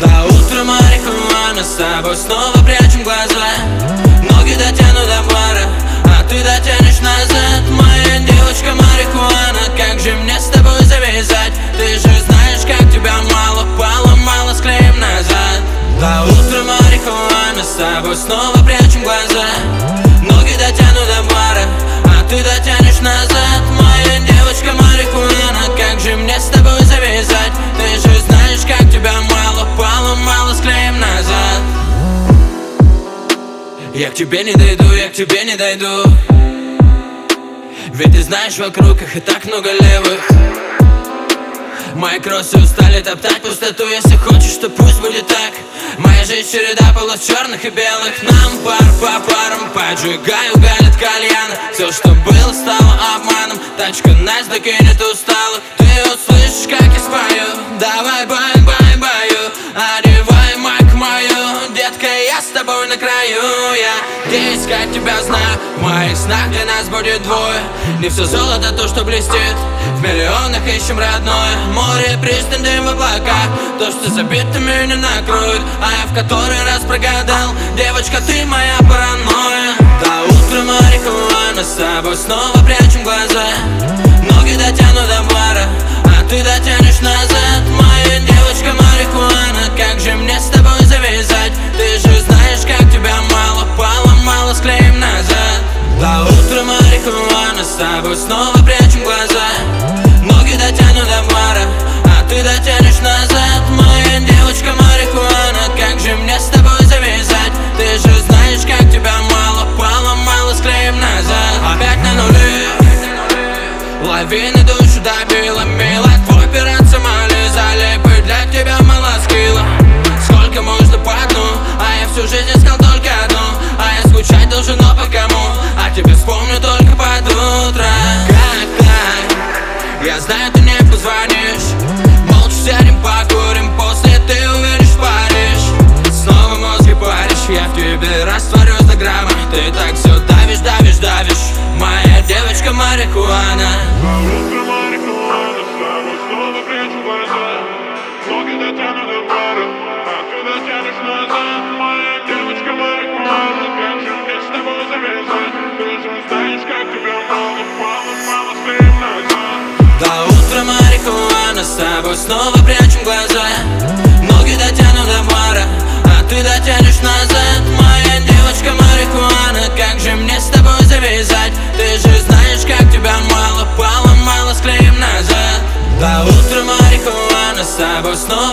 До утра марихуана, с тобой снова прячем глаза. Ноги дотянут до бара, а ты дотянешь назад. Моя девочка марихуана, как же мне с тобой завязать? Ты же знаешь, как тебя мало, поломала, склеим назад. До утра марихуана, с тобой снова прячем глаза. Ноги дотянут до бара, а ты дотянешь назад. Моя девочка марихуана, как же мне с тобой завязать? Ты же знаешь, как тебя мало, поломала, склеим назад. Я к тебе не дойду, я к тебе не дойду. Ведь ты знаешь, вокруг их и так много левых. Мои кроссы устали топтать пустоту. Если хочешь, то пусть будет так. Моя жизнь череда полос черных и белых. Нам пар по парам, поджигаю, галит кальяна. Все, что было, стало обманом. Тачка нас докинет усталых. Ты услышишь, как я спою. Давай, бай, бай, баю. Одевай майку мою. Детка, я с тобой на краю. Я где искать тебя знаю. В моих снах для нас будет двое. Не все золото, то, что блестит. В миллионах ищем родное. Море, пристань, дым в облаках. То, что забито, меня накроет. А я в который раз прогадал. Девочка, ты моя паранойя. До утра марихуана, с тобой снова прячем глаза. Ноги дотянут до бара, а ты дотянешь назад. Моя девочка марихуана, как же мне с тобой завязать? Ты же знаешь, как тебя мало, поломала, склеим назад. До утра марихуана, с тобой снова прячем глаза. Ноги дотянут до бара, а ты дотянешь назад. Моя девочка марихуана, как же мне с тобой завязать? Ты же знаешь, как тебя мало, поломала, склеим назад. Опять на нуле, лавины душу добила, мила. Твой пират Сомали залипает, для тебя мало скилла. Сколько можно по дну, а я всю жизнь искал только одну. А я скучать должен, но по кому? А тебе вспомню только под утро. Как так? Я знаю, ты не позвонишь. Молча сядем, покурим, после ты увидишь Париж. Снова мозги паришь, я в тебе растворюсь на граммах. Ты так все давишь, давишь, давишь. Моя девочка марихуана. До утра марихуана, с тобой снова прячу глаза. Ноги дотянут до бара, а ты дотянешь назад. Моя девочка марихуана, как же мне с тобой завязать? Ты же знаешь, как тебя мало, поломала, склеим назад. До утра марихуана, с тобой снова прячем глаза. Ноги дотянут до бара, а ты дотянешь назад. Моя девочка марихуана, как же мне с тобой завязать? Ты же знаешь, как тебя мало, поломала, склеим назад. До утра марихуана, с тобой снова